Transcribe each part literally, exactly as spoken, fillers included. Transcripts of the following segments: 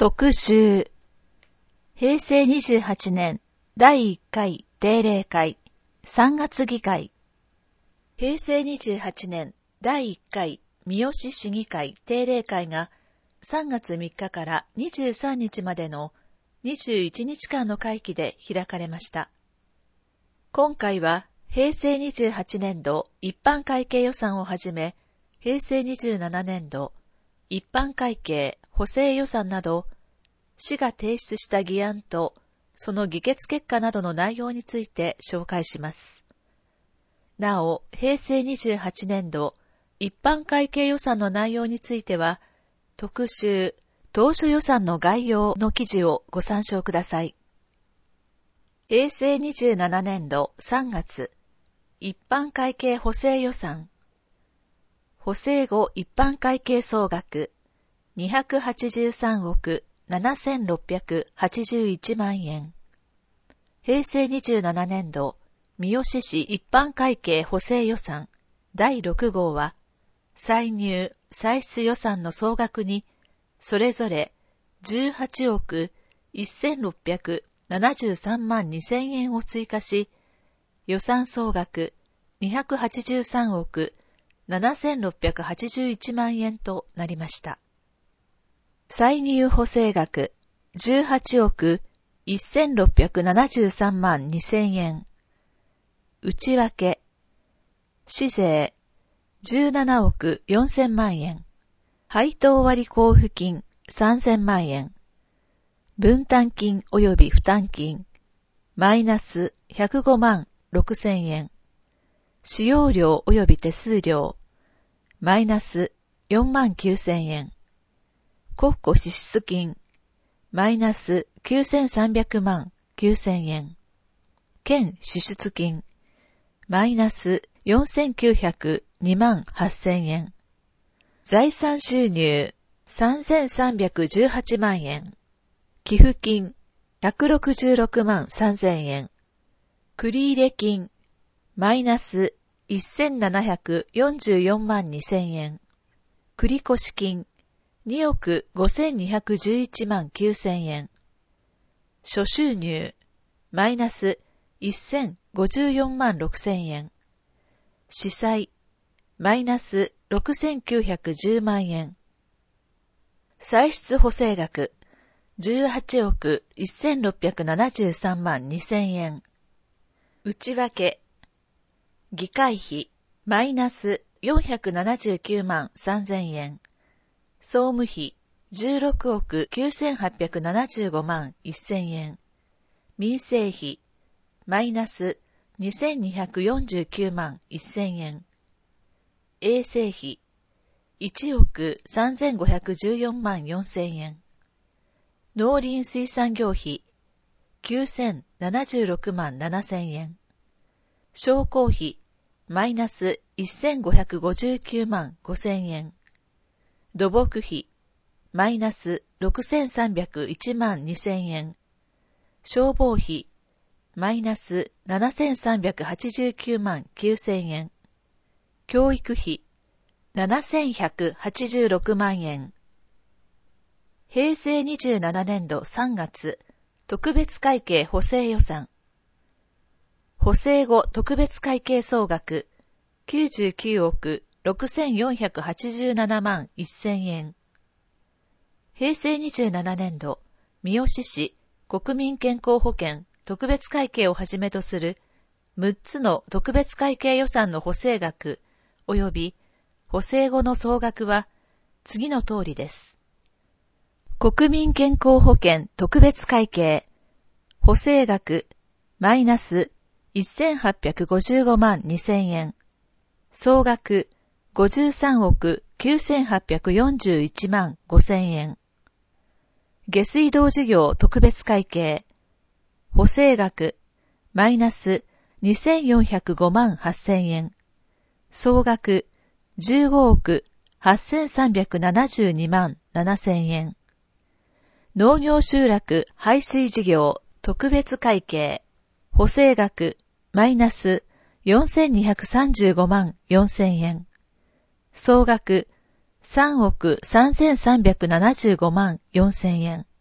特集平成にじゅうはちねんだいいっかい定例会さんがつ議会平成にじゅうはちねんだいいっかい三好市議会定例会がさんがつみっかからにじゅうさんにちまでのにじゅういちにちかんの会期で開かれました。今回は平成にじゅうはちねんど一般会計予算をはじめ平成にじゅうななねんど一般会計補正予算など、市が提出した議案と、その議決結果などの内容について紹介します。なお、平成にじゅうはちねんど一般会計予算の内容については、特集、当初予算の概要の記事をご参照ください。平成にじゅうななねんどさんがつ、一般会計補正予算。補正後一般会計総額、にひゃくはちじゅうさんおくななせんろっぴゃくはちじゅういちまんえん。平成にじゅうななねんど三好市一般会計補正予算だいろくごうは、歳入・歳出予算の総額に、それぞれじゅうはちおくせんろっぴゃくななじゅうさんまんにせんえんを追加し、予算総額にひゃくはちじゅうさんおくななせんろっぴゃくはちじゅういちまんえんとなりました。歳入補正額じゅうはちおくせんろっぴゃくななじゅうさんまんにせんえん。内訳市税じゅうななおくよんせんまんえん。配当割交付金さんぜんまんえん。分担金及び負担金マイナスひゃくごまんろくせんえん。使用料及び手数料マイナスよんまんきゅうせんえん。国庫支出金、マイナスきゅうせんさんびゃくまんきゅうせんえん。県支出金、マイナスよんせんきゅうひゃくにまんはっせんえん。財産収入、さんぜんさんびゃくじゅうはちまんえん。寄付金、ひゃくろくじゅうろくまんさんぜんえん。繰入金、マイナスせんななひゃくよんじゅうよんまんにせんえん。繰越金、におくごせんにひゃくじゅういちまんきゅうせんえん。諸収入、マイナスせんごじゅうよんまんろくせんえん。支債、マイナスろくせんきゅうひゃくじゅうまんえん。歳出補正額、じゅうはちおくせんろっぴゃくななじゅうさんまんにせんえん。内訳、議会費、マイナスよんひゃくななじゅうきゅうまんさんぜんえん。総務費じゅうろくおくきゅうせんはっぴゃくななじゅうごまんせんえん。民生費マイナスにせんにひゃくよんじゅうきゅうまんせんえん。衛生費いちおくさんぜんごひゃくじゅうよんまんよんせんえん。農林水産業費きゅうせんななじゅうろくまんななせんえん。商工費マイナスせんごひゃくごじゅうきゅうまんごせんえん。土木費、マイナスろくせんさんびゃくいちまんにせんえん。消防費、マイナスななせんさんびゃくはちじゅうきゅうまんきゅうせんえん。教育費、ななせんひゃくはちじゅうろくまんえん。平成にじゅうななねんどさんがつ、特別会計補正予算。補正後特別会計総額、きゅうじゅうきゅうおくろくせんよんひゃくはちじゅうななまんせんえん。平成にじゅうななねんど、三好市国民健康保険特別会計をはじめとするむっつの特別会計予算の補正額及び補正後の総額は次の通りです。国民健康保険特別会計補正額マイナスせんはっぴゃくごじゅうごまんにせんえん。総額ごじゅうさんおくきゅうせんはっぴゃくよんじゅういちまんごせんえん。下水道事業特別会計補正額マイナスにせんよんひゃくごまんはっせんえん。総額じゅうごおくはっせんさんびゃくななじゅうにまんななせんえん。農業集落排水事業特別会計補正額マイナスよんせんにひゃくさんじゅうごまんよんせんえん。総額さんおくさんぜんさんびゃくななじゅうごまんよんせんえん。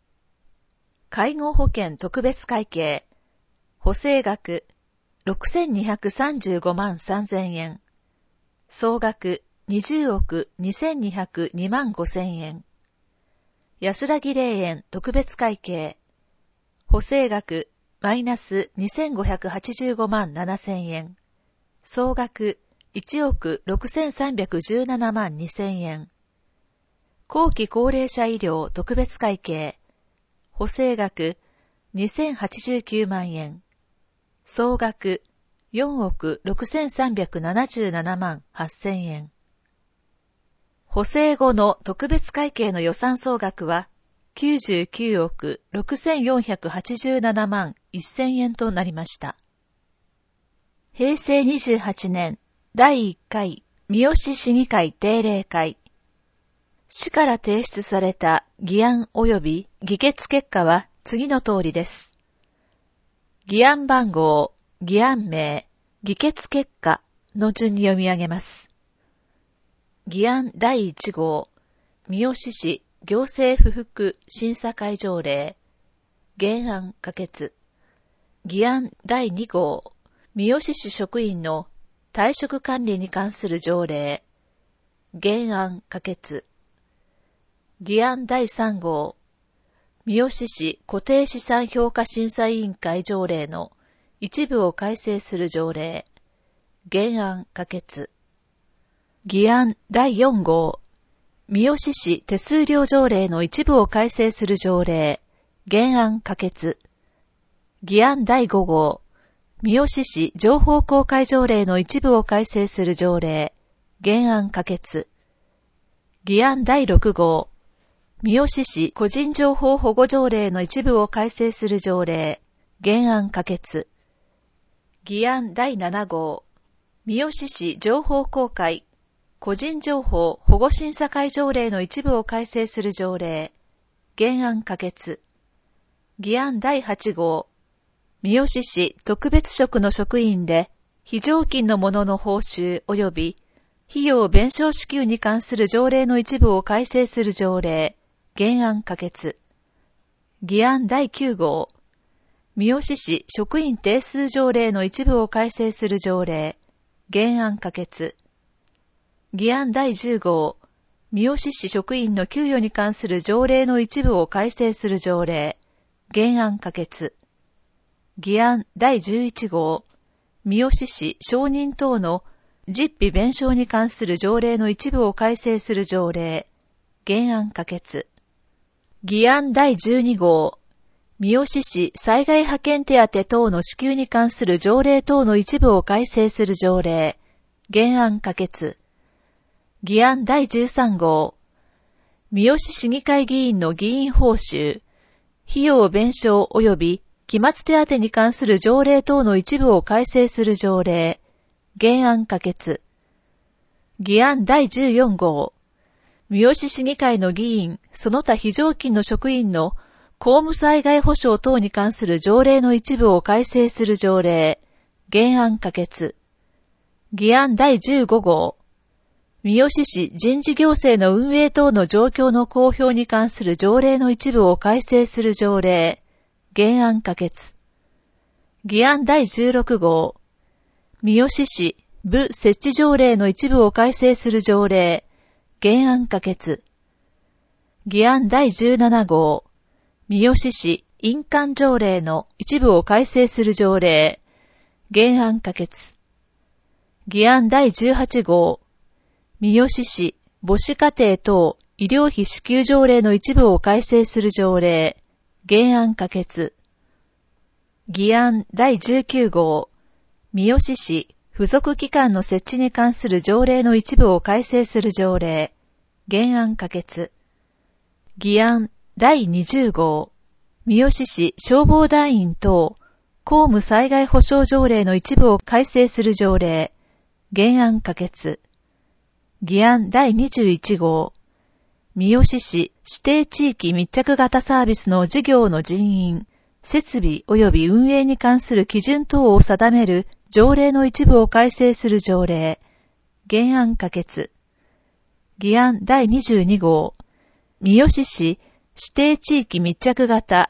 介護保険特別会計、補正額ろくせんにひゃくさんじゅうごまんさんぜんえん、総額にじゅうおくにせんにひゃくにまんごせんえん、安らぎ霊園特別会計、補正額マイナスにせんごひゃくはちじゅうごまんななせんえん、総額いちおくろくせんさんびゃくじゅうななまんにせんえん、後期高齢者医療特別会計、補正額にせんはちじゅうきゅうまんえん、総額よんおくろくせんさんびゃくななじゅうななまんはっせんえん。補正後の特別会計の予算総額はきゅうじゅうきゅうおくろくせんよんひゃくはちじゅうななまんせんえんとなりました。へいせいにじゅうはちねんだいいっかい三好市議会定例会。市から提出された議案及び議決結果は次の通りです。議案番号、議案名、議決結果の順に読み上げます。議案だいいちごう、三好市行政不服審査会条例、原案可決。議案だいにごう、三好市職員の退職管理に関する条例、原案可決。議案だいさんごう、三好市固定資産評価審査委員会条例の一部を改正する条例、原案可決。議案だいよんごう、三好市手数料条例の一部を改正する条例、原案可決。議案だいごごう、三好市情報公開条例の一部を改正する条例、原案可決。議案だいろくごう、三好市個人情報保護条例の一部を改正する条例、原案可決。議案だいななごう、三好市情報公開、個人情報保護審査会条例の一部を改正する条例、原案可決。議案だいはちごう、三好市特別職の職員で、非常勤の者の報酬及び費用弁償支給に関する条例の一部を改正する条例、原案可決。議案だいきゅうごう、三好市職員定数条例の一部を改正する条例、原案可決。議案だいじゅうごう、三好市職員の給与に関する条例の一部を改正する条例、原案可決。議案だいじゅういちごう、三好市承認等の実費弁償に関する条例の一部を改正する条例、原案可決。議案だいじゅうにごう、三好市災害派遣手当等の支給に関する条例等の一部を改正する条例、原案可決。議案だいじゅうさんごう、三好市議会議員の議員報酬、費用弁償及び期末手当に関する条例等の一部を改正する条例、原案可決。議案だいじゅうよんごう、三好市議会の議員、その他非常勤の職員の公務災害保障等に関する条例の一部を改正する条例、原案可決。議案だいじゅうごごう、三好市人事行政の運営等の状況の公表に関する条例の一部を改正する条例、原案可決。議案だいじゅうろくごう、三好市部設置条例の一部を改正する条例、原案可決。議案だいじゅうななごう、三好市印鑑条例の一部を改正する条例、原案可決。議案だいじゅうはちごう、三好市母子家庭等医療費支給条例の一部を改正する条例、原案可決。議案だいじゅうきゅうごう、三好市付属機関の設置に関する条例の一部を改正する条例、原案可決。議案だいにじゅうごう、三好市消防団員等公務災害保障条例の一部を改正する条例、原案可決。議案だいにじゅういちごう、三好市指定地域密着型サービスの事業の人員、設備及び運営に関する基準等を定める条例の一部を改正する条例、原案可決。議案だいにじゅうにごう、三好市指定地域密着型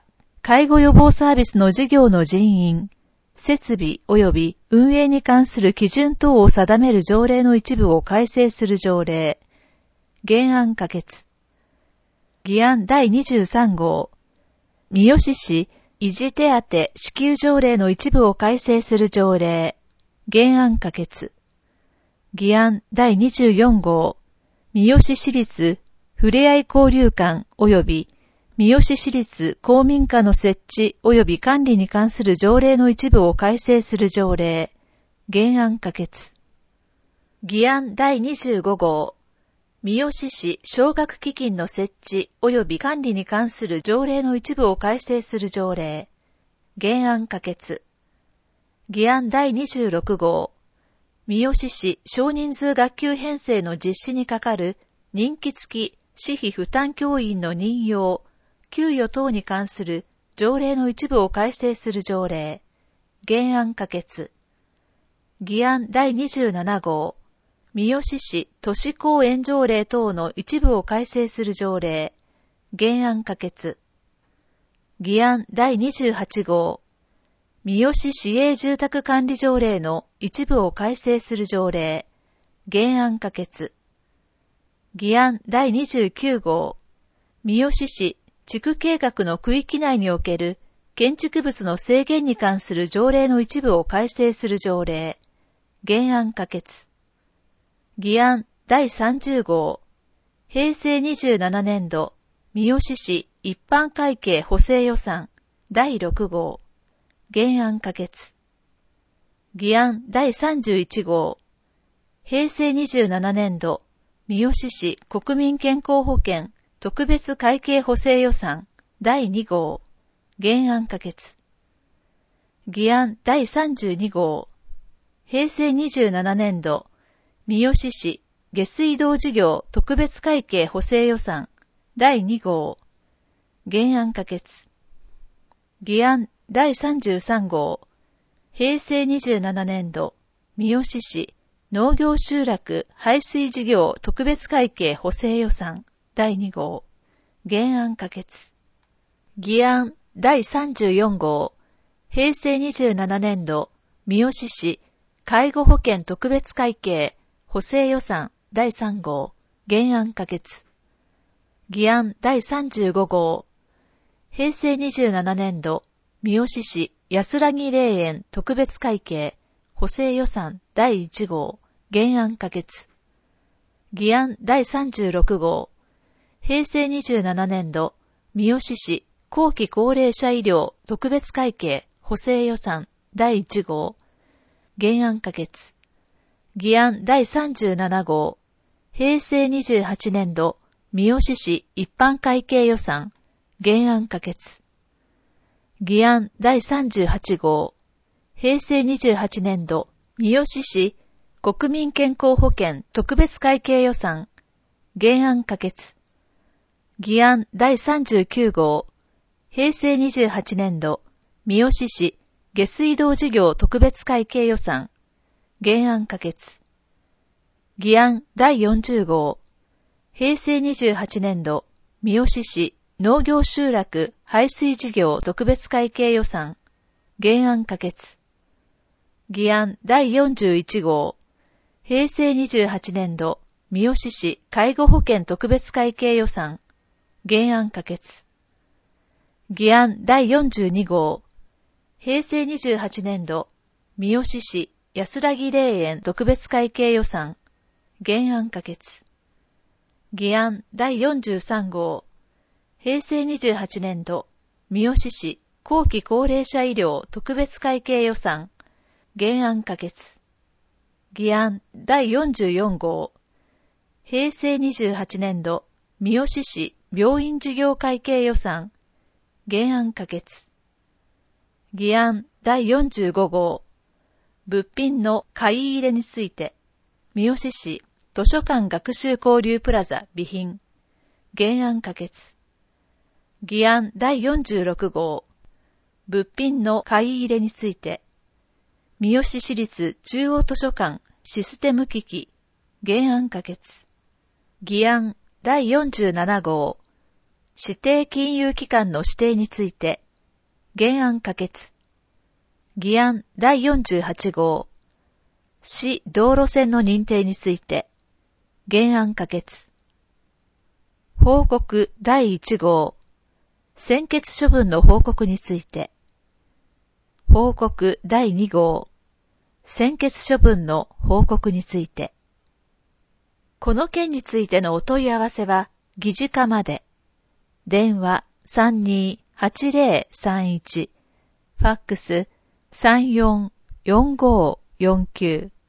介護予防サービスの事業の人員、設備及び運営に関する基準等を定める条例の一部を改正する条例。原案可決。議案だいにじゅうさん号。三好市維持手当支給条例の一部を改正する条例。原案可決。議案だいにじゅうよん号。三好市立ふれあい交流館及び三好市立公民館の設置及び管理に関する条例の一部を改正する条例。原案可決。議案だいにじゅうご号。三好市奨学基金の設置及び管理に関する条例の一部を改正する条例。原案可決。議案だいにじゅうろく号。三好市少人数学級編成の実施にかかる任期付き私費負担教員の任用、給与等に関する条例の一部を改正する条例。原案可決。議案だいにじゅうなな号。三好市都市公園条例等の一部を改正する条例。原案可決。議案だいにじゅうはち号。三好市営住宅管理条例の一部を改正する条例。原案可決。議案だいにじゅうきゅう号。三好市地区計画の区域内における建築物の制限に関する条例の一部を改正する条例。原案可決。議案だいさんじゅう号。平成にじゅうなな年度三好市一般会計補正予算だいろく号。原案可決。議案だいさんじゅういち号。平成にじゅうなな年度三好市国民健康保険特別会計補正予算だいに号。原案可決。議案だいさんじゅうに号。平成にじゅうなな年度三好市下水道事業特別会計補正予算だいに号。原案可決。議案だいさんじゅうさん号。平成にじゅうなな年度三好市農業集落排水事業特別会計補正予算だいに号。原案可決。議案だいさんじゅうよん号。平成にじゅうなな年度三好市介護保険特別会計補正予算だいさん号。原案可決。議案だいさんじゅうご号。平成にじゅうなな年度三好市安らぎ霊園特別会計補正予算だいいち号。原案可決。議案だいさんじゅうろく号。平成にじゅうなな年度三好市後期高齢者医療特別会計補正予算だいいち号。原案可決。議案だいさんじゅうなな号。平成にじゅうはち年度三好市一般会計予算原案可決。議案だいさんじゅうはち号。平成にじゅうはち年度三好市国民健康保険特別会計予算原案可決。議案だいさんじゅうきゅう号。平成にじゅうはち年度三好市下水道事業特別会計予算原案可決。議案だいよんじゅう号。平成にじゅうはち年度三好市農業集落排水事業特別会計予算原案可決。議案だいよんじゅういち号。平成にじゅうはち年度三好市介護保険特別会計予算原案可決。議案だいよんじゅうに号。平成にじゅうはち年度三好市安らぎ霊園特別会計予算原案可決。議案だいよんじゅうさん号。平成にじゅうはち年度三好市後期高齢者医療特別会計予算原案可決。議案だいよんじゅうよん号。平成にじゅうはち年度三好市病院事業会計予算原案可決。議案だいよんじゅうご号。物品の買い入れについて三好市図書館学習交流プラザ備品原案可決。議案だいよんじゅうろく号。物品の買い入れについて三好市立中央図書館システム機器原案可決。議案だいよんじゅうなな号。指定金融機関の指定について原案可決。議案だいよんじゅうはち号。市道路線の認定について。原案可決。報告だいいち号。専決処分の報告について。報告だいに号。専決処分の報告について。この件についてのお問い合わせは、議事課まで。電話 さんにーはちぜろさんいち、ファックス さんよんよんごよんきゅう。